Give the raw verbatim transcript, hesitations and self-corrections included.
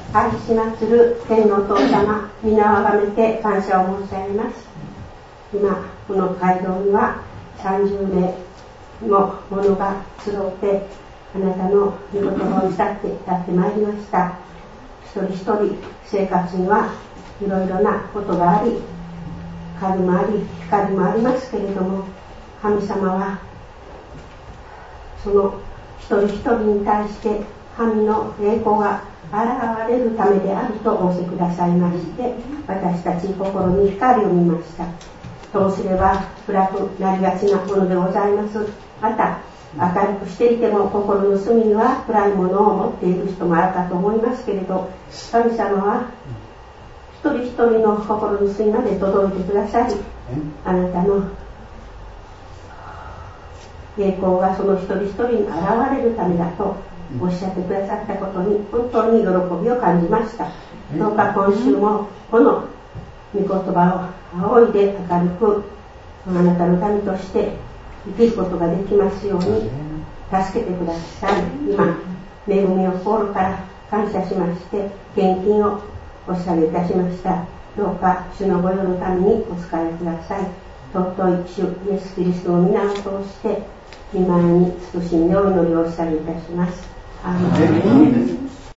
愛し祭る天のお父様、皆をあがめて感謝を申し上げます。今この街道にはさんじゅうめいの者が集ってあなたの御言葉を慕ってやってまいりました。一人一人生活にはいろいろなことがあり、影もあり光もありますけれども、神様はその一人一人に対して神の栄光が現れるためであると仰せくださいまして、私たち心に光を見ました。どうすれば暗くなりがちなものでございます。また明るくしていても心の隅には暗いものを持っている人もあるかと思いますけれど、神様は一人一人の心の隅まで届いてくださり、あなたの栄光がその一人一人に現れるためだとおっしゃってくださったことに本当に喜びを感じました。どうか今週もこの御言葉を仰いで明るくあなたの民として生きることができますように助けてください。今恵みを心から感謝しまして献金をお捧げいたしました。どうか主の御用のためにお使いください。尊い主イエスキリストの皆を通して御前に謹んでお祈りをお捧げいたします。アーメン。